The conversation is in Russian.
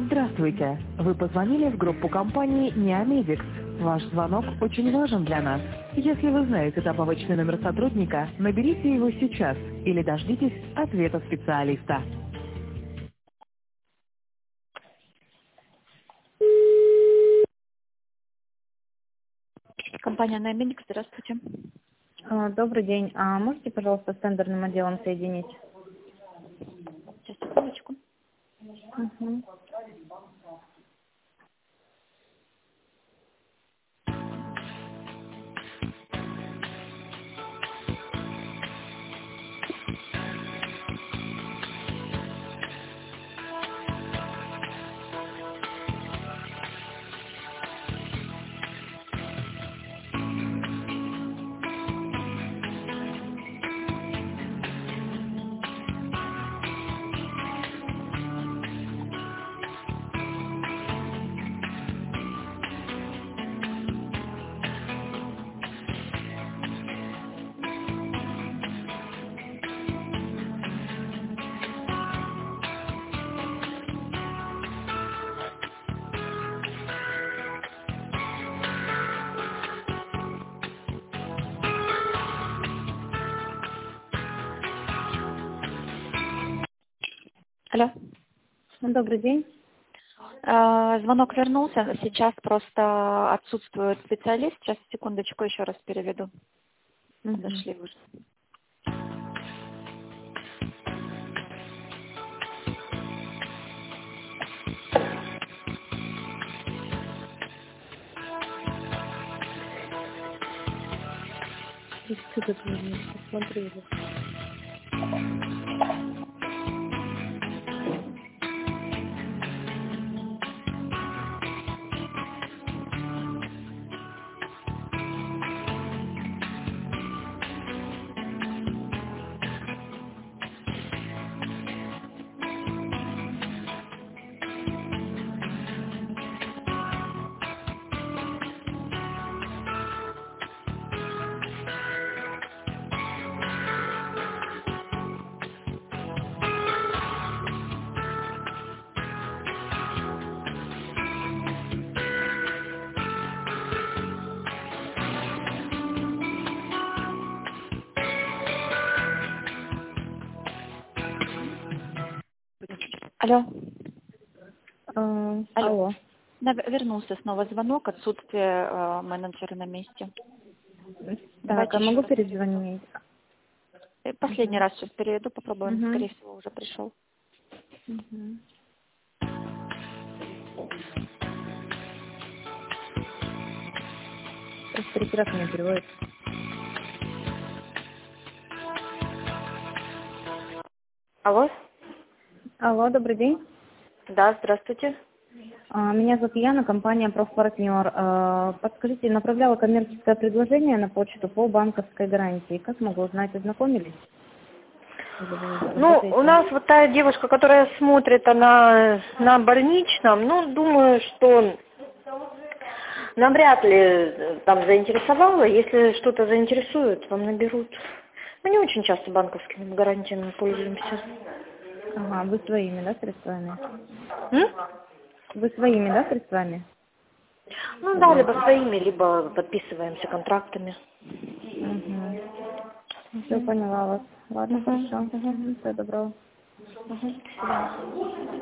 Здравствуйте. Вы позвонили в группу компании Neomedics. Ваш звонок очень важен для нас. Если вы знаете добавочный номер сотрудника, наберите его сейчас или дождитесь ответа специалиста. Компания Neomedics, здравствуйте. Добрый день. Можете, пожалуйста, с тендерным отделом соединить? Сейчас, секундочку. Мгм. Алло. Добрый день. Звонок вернулся, сейчас просто отсутствует специалист. Сейчас, секундочку, еще раз переведу. Мгм. Подошли уже. Что тут нужно? Посмотри уже. Алло. Алло. Алло. Вернулся снова звонок, отсутствие менеджера на месте. Так, Давайте еще могу раз. перезвонить? Последний раз сейчас переведу, попробуем. Угу. Скорее всего, уже пришел. Угу. Просто прекрасно не переводит. Алло. Алло, добрый день. Да, здравствуйте. Меня зовут Яна, компания «Профпартнер». Подскажите, направляла коммерческое предложение на почту по банковской гарантии. Как могу узнать, ознакомились? Или вы Ну, у работаете? нас вот та девушка, которая смотрит, она на больничном, ну, думаю, что навряд ли там заинтересовала. Если что-то заинтересует, вам наберут. Мы не очень часто банковскими гарантиями пользуемся. Ага, вы своими, да, средствами? М? Вы своими, да, средствами? Ну да, либо своими, либо подписываемся контрактами. Угу. Все, поняла вас. Ладно, Угу, хорошо. угу, Всего доброго. угу. До свидания.